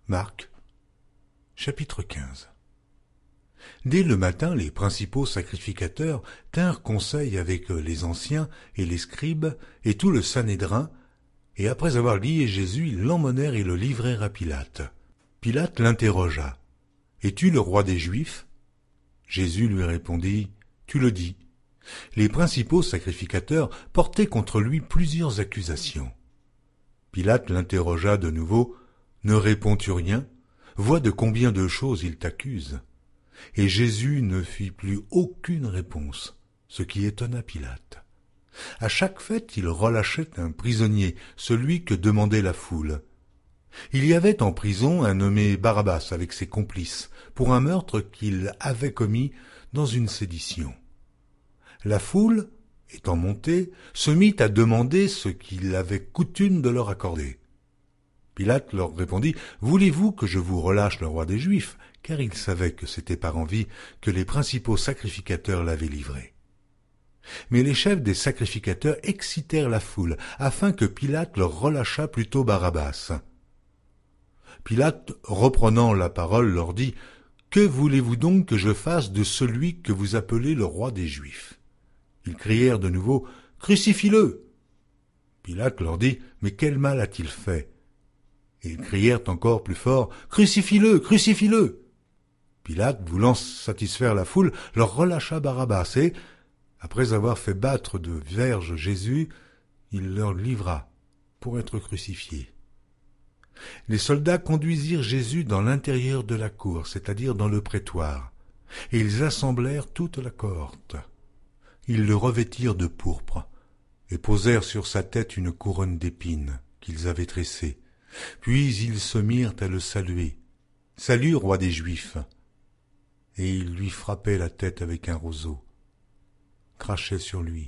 Marc, chapitre 15. Dès le matin, les principaux sacrificateurs tinrent conseil avec les anciens et les scribes et tout le Sanhédrin, et après avoir lié Jésus, ils l'emmenèrent et le livrèrent à Pilate. Pilate l'interrogea. « Es-tu le roi des Juifs ?» Jésus lui répondit, « Tu le dis. » Les principaux sacrificateurs portaient contre lui plusieurs accusations. Pilate l'interrogea de nouveau, « Ne réponds-tu rien ? Vois de combien de choses il t'accuse. » Et Jésus ne fit plus aucune réponse, ce qui étonna Pilate. À chaque fête, il relâchait un prisonnier, celui que demandait la foule. Il y avait en prison un nommé Barabbas avec ses complices, pour un meurtre qu'il avait commis dans une sédition. La foule, étant montée, se mit à demander ce qu'il avait coutume de leur accorder. Pilate leur répondit, « Voulez-vous que je vous relâche le roi des Juifs ?» car il savait que c'était par envie que les principaux sacrificateurs l'avaient livré. Mais les chefs des sacrificateurs excitèrent la foule, afin que Pilate leur relâchât plutôt Barabbas. Pilate, reprenant la parole, leur dit, « Que voulez-vous donc que je fasse de celui que vous appelez le roi des Juifs ?» Ils crièrent de nouveau, « Crucifie-le !» Pilate leur dit, « Mais quel mal a-t-il fait ?» Et ils crièrent encore plus fort, « Crucifie-le, crucifie-le !» Pilate, voulant satisfaire la foule, leur relâcha Barabbas et, après avoir fait battre de verges Jésus, il leur livra pour être crucifié. Les soldats conduisirent Jésus dans l'intérieur de la cour, c'est-à-dire dans le prétoire, et ils assemblèrent toute la cohorte. Ils le revêtirent de pourpre et posèrent sur sa tête une couronne d'épines qu'ils avaient tressée. Puis ils se mirent à le saluer. « Salut, roi des Juifs !» Et ils lui frappaient la tête avec un roseau, crachaient sur lui,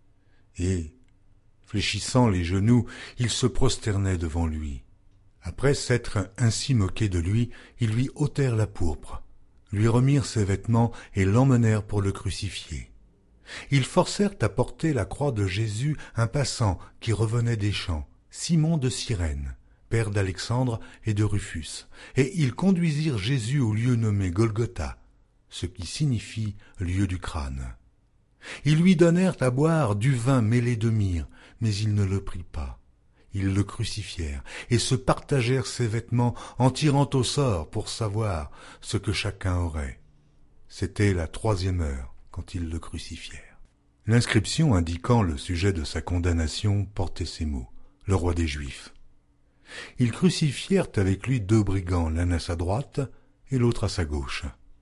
et, fléchissant les genoux, ils se prosternaient devant lui. Après s'être ainsi moqués de lui, ils lui ôtèrent la pourpre, lui remirent ses vêtements et l'emmenèrent pour le crucifier. Ils forcèrent à porter la croix de Jésus un passant qui revenait des champs, Simon de Cyrène, père d'Alexandre et de Rufus, et ils conduisirent Jésus au lieu nommé Golgotha, ce qui signifie lieu du crâne. Ils lui donnèrent à boire du vin mêlé de myrrhe, mais il ne le prit pas. Ils le crucifièrent et se partagèrent ses vêtements en tirant au sort pour savoir ce que chacun aurait. C'était la 3e heure quand ils le crucifièrent. L'inscription indiquant le sujet de sa condamnation portait ces mots, « Le roi des Juifs ». Ils crucifièrent avec lui 2 brigands, l'un à sa droite et l'autre à sa gauche.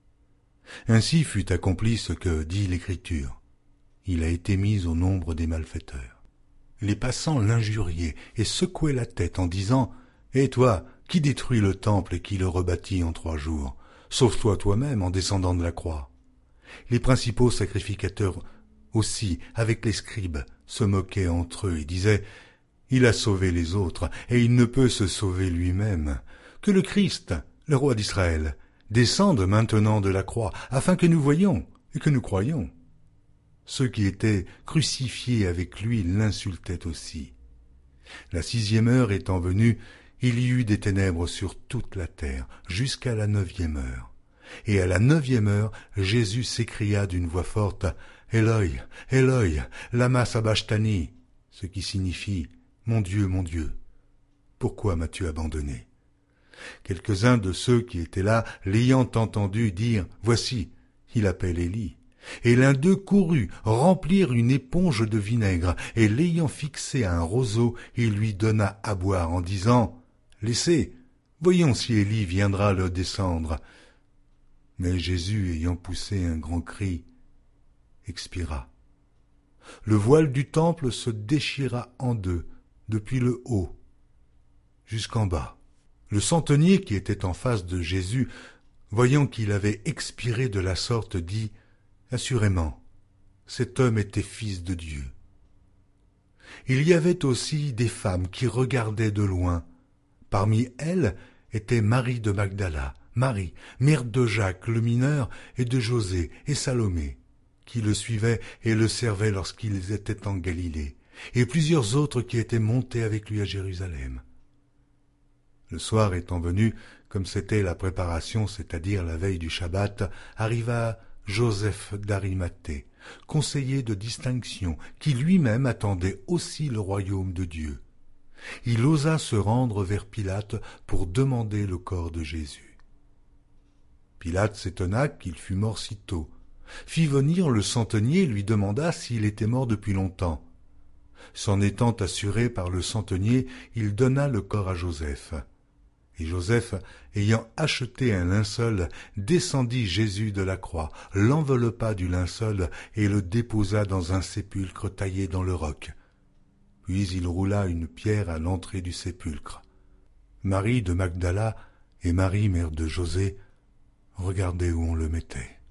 Ainsi fut accompli ce que dit l'Écriture. Il a été mis au nombre des malfaiteurs. Les passants l'injuriaient et secouaient la tête en disant « Et toi, qui détruis le temple et qui le rebâtis en 3 jours? Sauve-toi toi-même en descendant de la croix. » Les principaux sacrificateurs aussi, avec les scribes, se moquaient entre eux et disaient « Il a sauvé les autres et il ne peut se sauver lui-même. Que le Christ, le roi d'Israël, descende maintenant de la croix, afin que nous voyions et que nous croyions. » Ceux qui étaient crucifiés avec lui l'insultaient aussi. La 6e heure étant venue, il y eut des ténèbres sur toute la terre, jusqu'à la 9e heure. Et à la 9e heure, Jésus s'écria d'une voix forte, « Eloi, Eloi, lama sabachthani » ce qui signifie « Mon Dieu, pourquoi m'as-tu abandonné ?» Quelques-uns de ceux qui étaient là, l'ayant entendu, dirent « Voici, il appelle Élie. » Et l'un d'eux courut remplir une éponge de vinaigre, et l'ayant fixé à un roseau, il lui donna à boire en disant « Laissez, voyons si Élie viendra le descendre. » Mais Jésus, ayant poussé un grand cri, expira. Le voile du temple se déchira en 2, depuis le haut jusqu'en bas. Le centenier qui était en face de Jésus, voyant qu'il avait expiré de la sorte, dit « Assurément, cet homme était fils de Dieu. » Il y avait aussi des femmes qui regardaient de loin. Parmi elles était Marie de Magdala, Marie, mère de Jacques le mineur et de José et Salomé, qui le suivaient et le servaient lorsqu'ils étaient en Galilée, et plusieurs autres qui étaient montés avec lui à Jérusalem. Le soir étant venu, comme c'était la préparation, c'est-à-dire la veille du Shabbat, arriva Joseph d'Arimathée, conseiller de distinction, qui lui-même attendait aussi le royaume de Dieu. Il osa se rendre vers Pilate pour demander le corps de Jésus. Pilate s'étonna qu'il fût mort si tôt, fit venir le centenier et lui demanda s'il était mort depuis longtemps. S'en étant assuré par le centenier, il donna le corps à Joseph. Et Joseph, ayant acheté un linceul, descendit Jésus de la croix, l'enveloppa du linceul et le déposa dans un sépulcre taillé dans le roc. Puis il roula une pierre à l'entrée du sépulcre. Marie de Magdala et Marie, mère de José, regardaient où on le mettait.